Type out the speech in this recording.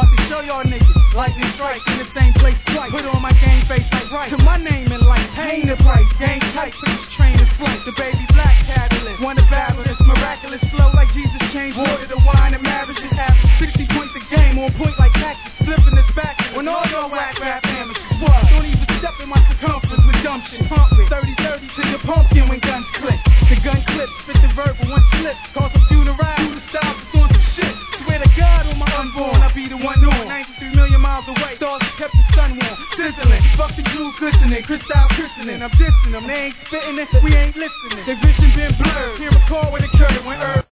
About to show y'all niggas, lightning strike in the same place twice. Put on my game face like right. To my name in life, paying the price. Game tight, put this train in flight. The baby black catalyst, one of fabulous, miraculous flow like Jesus changed water to wine and marriages happen. 60 points a game, on point like cactus, flipping this back. When all your whack rap amateurs, what? Don't even step in my circumference with dumb shit. Pump it, 30-30 to your pumpkin when guns click. The gun clips, spit the verbal, one slip. Cause I'm funeral, do the style, it's on some shit. Swear to God on my unborn, I'll be the one on. 93 million miles away, stars kept the sun warm. Sizzling, fuck the glue glistening, crystal christening. I'm dissing them, they ain't spitting it, we ain't listening. Their vision been blurred, can't recall what